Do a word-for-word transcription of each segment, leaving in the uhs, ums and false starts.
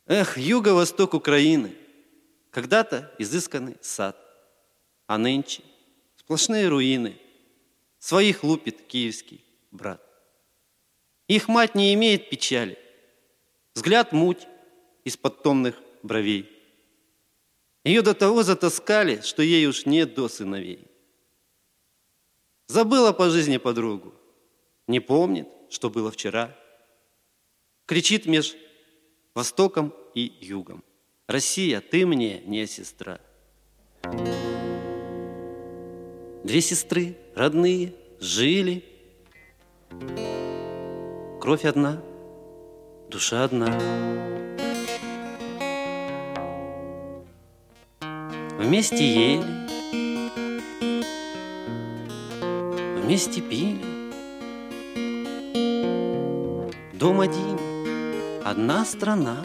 Эх, юго-восток Украины, когда-то изысканный сад, а нынче сплошные руины, своих лупит киевский брат. Их мать не имеет печали, взгляд муть из-под томных бровей. Ее до того затаскали, что ей уж нет до сыновей. Забыла по жизни подругу, не помнит, что было вчера. Кричит меж востоком и югом: Россия, ты мне не сестра. Две сестры родные жили, кровь одна, душа одна. Вместе ели, вместе пили. Дом один, одна страна.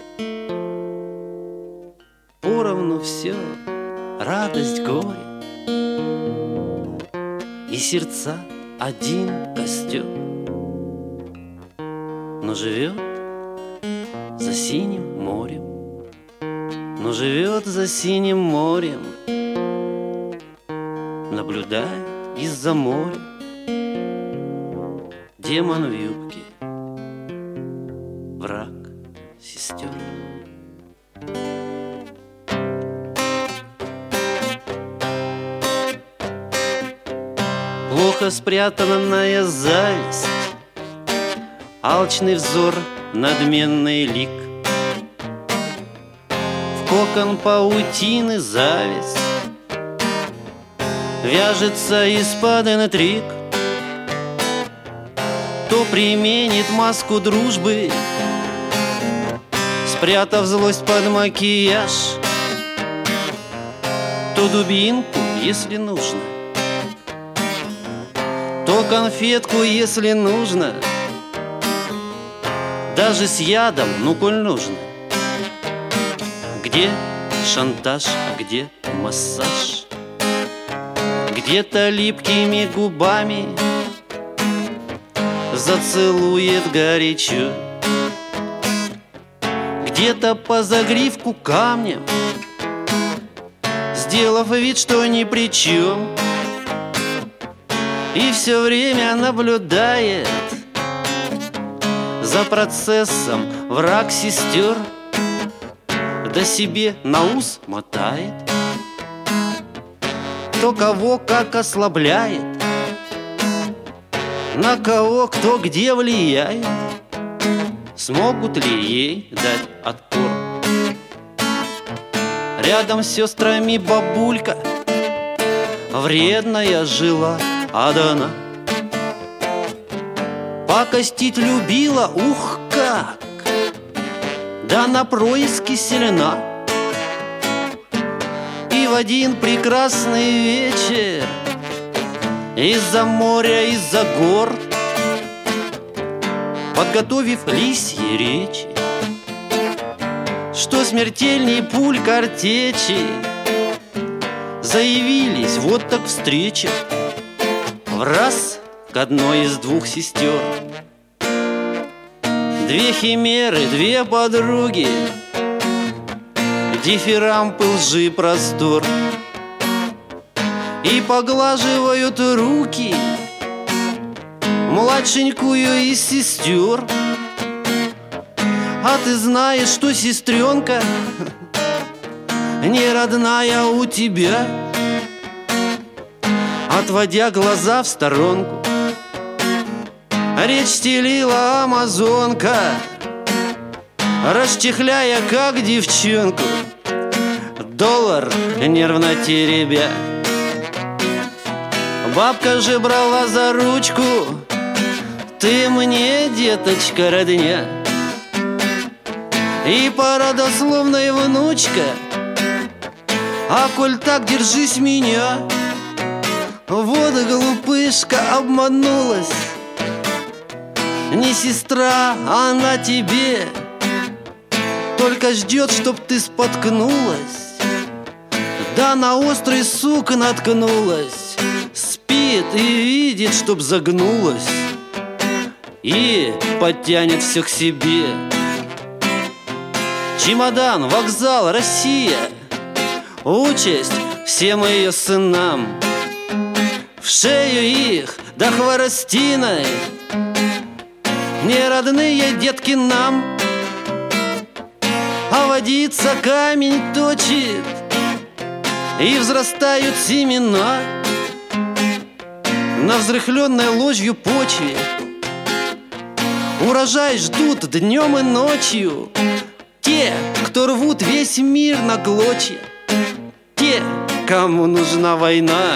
Поровну все, радость, горе, и сердца один костер. Но живет за синим морем, но живет за синим морем, наблюдая из-за моря демон в юбке, враг сестер. Плохо спрятанная зависть, алчный взор, надменный лик, в кокон паутины зависть вяжется из-под интриг. То применит маску дружбы, спрятав злость под макияж, то дубинку, если нужно, то конфетку, если нужно, даже с ядом, ну коль нужно. Где шантаж, а где массаж? Где-то липкими губами зацелует горячо, где-то по загривку камнем, сделав вид, что ни при чем, и все время наблюдает за процессом враг сестер, да себе на ус мотает, кто кого как ослабляет, на кого кто где влияет, смогут ли ей дать отпор. Рядом с сестрами бабулька, вредная жила одна, пакостить любила, ух как, да на происки сильна. И в один прекрасный вечер из-за моря, из-за гор, подготовив лисьи речи, что смертельней пуль картечи, заявились вот так встреча в раз к одной из двух сестер. Две химеры, две подруги, дифирамбы, лжи, простор, и поглаживают руки младшенькую из сестер. А ты знаешь, что сестренка не родная у тебя? Отводя глаза в сторонку, речь стелила амазонка, расчехляя как девчонку, доллар нервно теребя. Бабка же брала за ручку: ты мне, деточка, родня. И по родословной внучка: а коль так, держись меня. Вот глупышка обманулась, не сестра она тебе, только ждет, чтоб ты споткнулась, да на острый сук наткнулась. Спит и видит, чтоб загнулась, и подтянет все к себе. Чемодан, вокзал, Россия, участь всем ее сынам. В шею их да хворостиной не родные детки нам. А водица камень точит, и взрастают семена на взрыхленной ложью почве. Урожай ждут днем и ночью те, кто рвут весь мир на клочья, те, кому нужна война.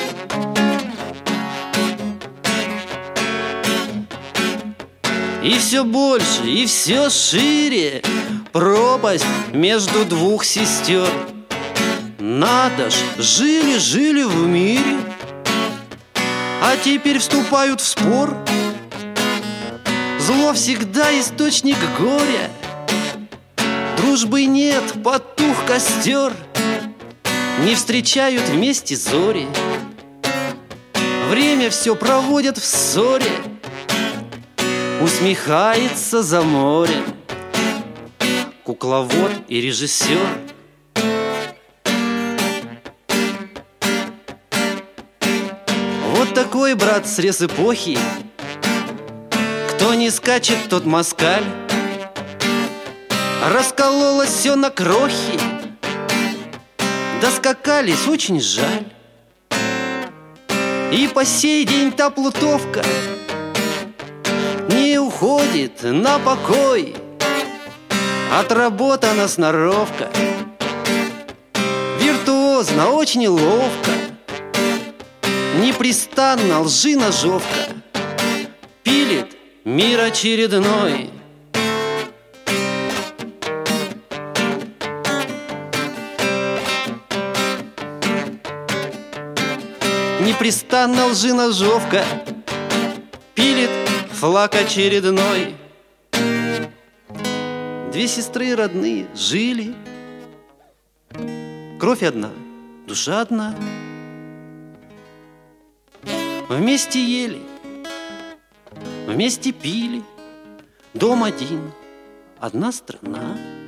И все больше, и все шире пропасть между двух сестер. Надо ж, жили-жили в мире, а теперь вступают в спор. Зло всегда источник горя, дружбы нет, потух костер, не встречают вместе зори. Время все проводят в ссоре, усмехается за морем кукловод и режиссер. Вот такой, брат, срез эпохи. Кто не скачет, тот москаль. Раскололось все на крохи, доскакались, очень жаль. И по сей день та плутовка не уходит на покой. Отработана сноровка, виртуозно, очень ловко, непрестанно лжи-ножовка пилит мир очередной. Непрестанно лжи-ножовка пилит флаг очередной. Две сестры родные жили, кровь одна, душа одна. Вместе ели, вместе пили, дом один, одна страна.